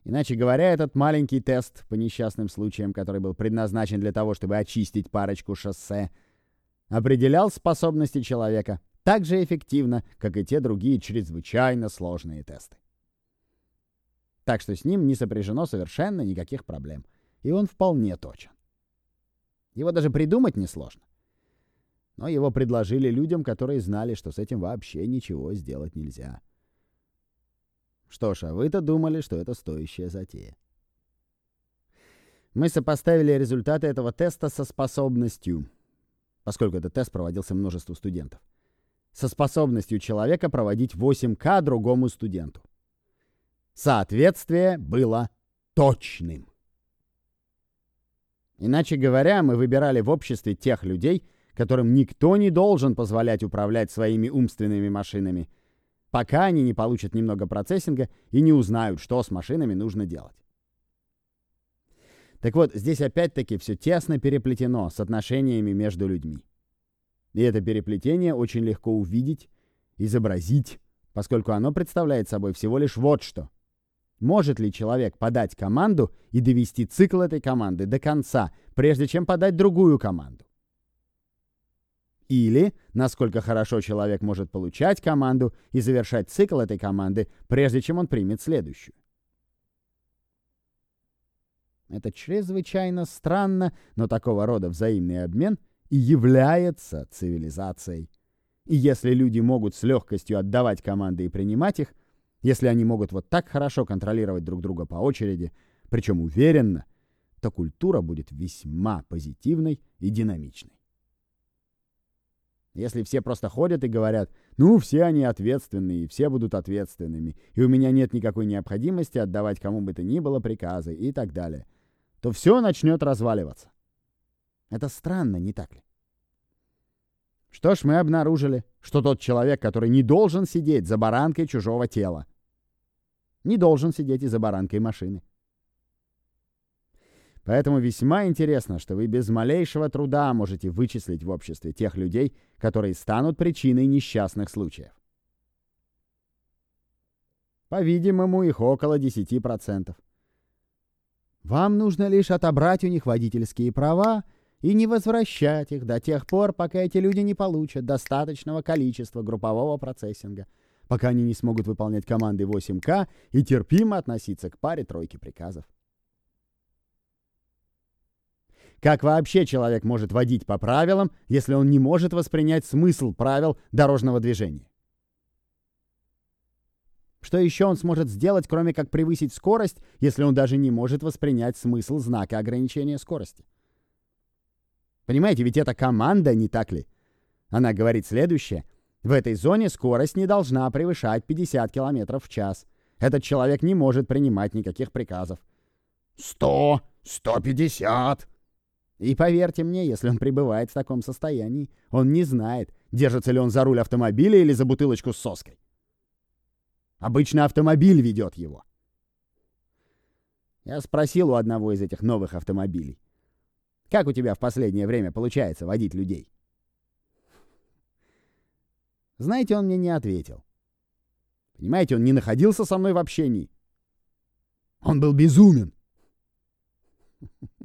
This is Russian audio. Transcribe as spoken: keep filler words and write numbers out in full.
Иначе говоря, этот маленький тест по несчастным случаям, который был предназначен для того, чтобы очистить парочку шоссе, определял способности человека так же эффективно, как и те другие чрезвычайно сложные тесты. Так что с ним не сопряжено совершенно никаких проблем. И он вполне точен. Его даже придумать несложно. Но его предложили людям, которые знали, что с этим вообще ничего сделать нельзя. Что ж, а вы-то думали, что это стоящая затея. Мы сопоставили результаты этого теста со способностью, поскольку этот тест проводился множеству студентов, со способностью человека проводить восемь ка другому студенту. Соответствие было точным. Иначе говоря, мы выбирали в обществе тех людей, которым никто не должен позволять управлять своими умственными машинами, пока они не получат немного процессинга и не узнают, что с машинами нужно делать. Так вот, здесь опять-таки все тесно переплетено с отношениями между людьми. И это переплетение очень легко увидеть, изобразить, поскольку оно представляет собой всего лишь вот что. Может ли человек подать команду и довести цикл этой команды до конца, прежде чем подать другую команду? Или насколько хорошо человек может получать команду и завершать цикл этой команды, прежде чем он примет следующую? Это чрезвычайно странно, но такого рода взаимный обмен и является цивилизацией. И если люди могут с легкостью отдавать команды и принимать их, если они могут вот так хорошо контролировать друг друга по очереди, причем уверенно, то культура будет весьма позитивной и динамичной. Если все просто ходят и говорят, ну, все они ответственные, и все будут ответственными, и у меня нет никакой необходимости отдавать кому бы то ни было приказы и так далее, то все начнет разваливаться. Это странно, не так ли? Что ж, мы обнаружили, что тот человек, который не должен сидеть за баранкой чужого тела, не должен сидеть и за баранкой машины. Поэтому весьма интересно, что вы без малейшего труда можете вычислить в обществе тех людей, которые станут причиной несчастных случаев. По-видимому, их около десять процентов. Вам нужно лишь отобрать у них водительские права и не возвращать их до тех пор, пока эти люди не получат достаточного количества группового процессинга, пока они не смогут выполнять команды восемь ка и терпимо относиться к паре-тройке приказов. Как вообще человек может водить по правилам, если он не может воспринять смысл правил дорожного движения? Что еще он сможет сделать, кроме как превысить скорость, если он даже не может воспринять смысл знака ограничения скорости? Понимаете, ведь это команда, не так ли? Она говорит следующее. В этой зоне скорость не должна превышать пятьдесят километров в час. Этот человек не может принимать никаких приказов. «Сто! Сто пятьдесят!» И поверьте мне, если он пребывает в таком состоянии, он не знает, держится ли он за руль автомобиля или за бутылочку с соской. Обычно автомобиль ведет его. Я спросил у одного из этих новых автомобилей, как у тебя в последнее время получается водить людей? Знаете, он мне не ответил. Понимаете, он не находился со мной в общении. Он был безумен.